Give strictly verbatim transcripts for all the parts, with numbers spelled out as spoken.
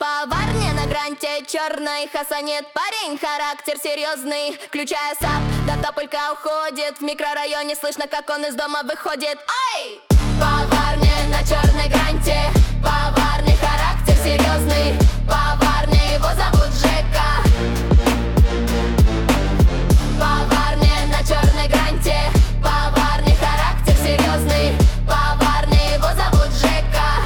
Поварня на гранте черной хасанет парень, характер серьезный. Включая сап, да тополька уходит. В микрорайоне слышно, как он из дома выходит. Ай! Поварня на черной гранте, поварня, характер серьезный. Поварня, его зовут Жека. Поварня на черной гранте, поварня, характер серьезный. Поварня, его зовут Жека.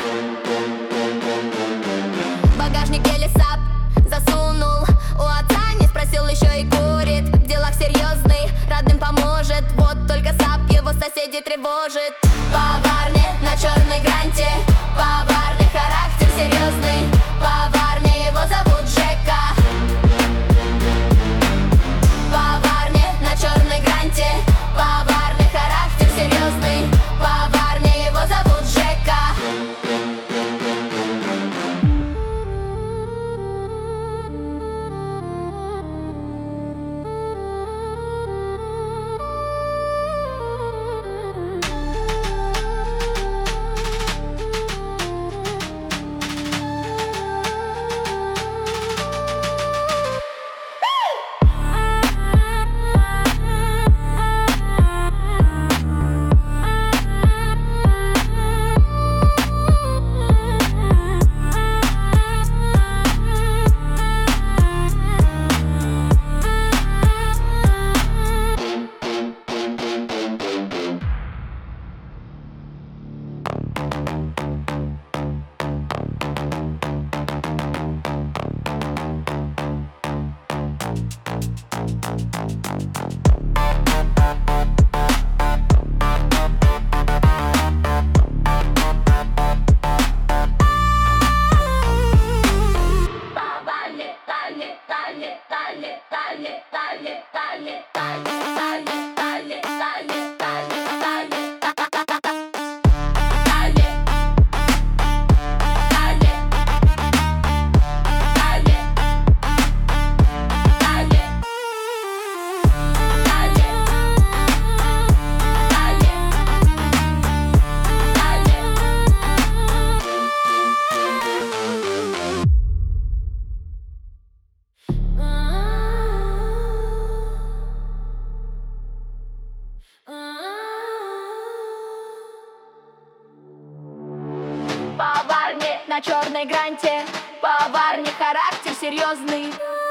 Багажник еле сап засунул, у отца не спросил, еще и курит. В делах серьезный, родным поможет. Вот только сап его соседей тревожит. Поварня на черной гранте, поварня, характер серьезный. Поварня, его зовут Жека. Поварня на черной гранте, поварня, характер серьезный. Поварня, его зовут Жека. Поварня на черной гранте, поварня, характер серьезный.